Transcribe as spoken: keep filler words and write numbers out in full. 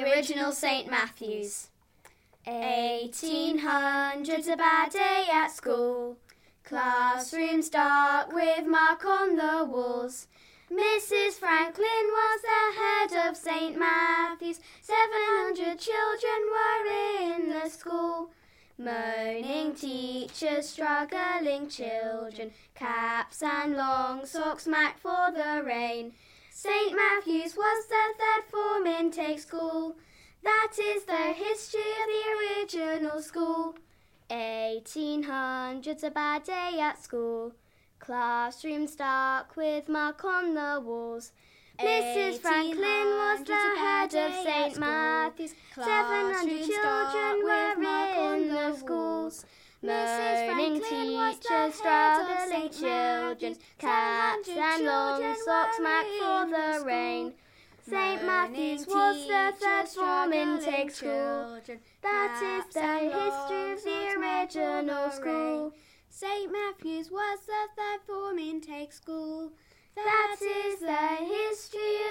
original Saint Matthews. Eighteen hundred's a bad day at school. Classrooms dark with mark on the walls. Missus Franklin was the head of Saint Matthew's. Seven hundred children were in the school. Moaning teachers, struggling children, caps and long socks smacked for the rain. Saint Matthew's was the third form intake school. That is the history of the original school. Eighteen hundred's a bad day at school. Classrooms dark with mark on the walls. Missus Franklin was the head of Saint Matthew's. Seven hundred children were in the schools. Moaning teachers, struggling children, caps and long socks smacked for the rain. Saint Matthew's was the third form intake school. That is the history of the original school. Saint Matthew's was the third form intake school. That is the history